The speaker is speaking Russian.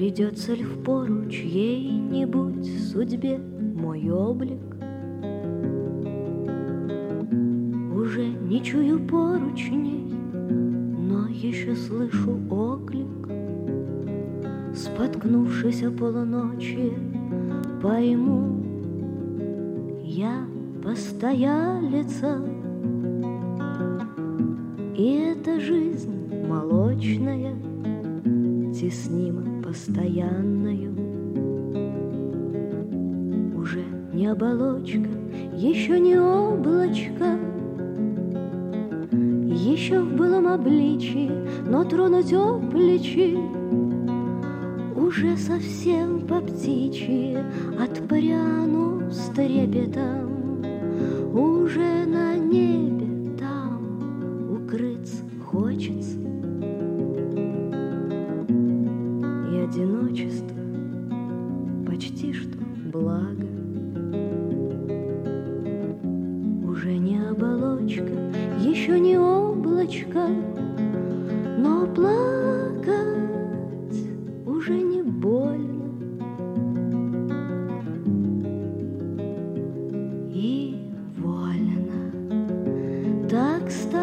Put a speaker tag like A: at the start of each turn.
A: Придется ли впору чьей-нибудь судьбе мой облик? Уже не чую поручней, но еще слышу оклик. Споткнувшись о полуночи, пойму, я постоялица. И эта жизнь молочная теснима постоянною. Уже не оболочка, еще не облачко, еще в былом обличии, но тронуть о плечи уже совсем по птичьи отпряну с трепетом. Уже на небе там укрыться хочется. И одиночество почти что благо. Уже не оболочка, еще не облачко, но плакать уже не больно. И вольно. Так стало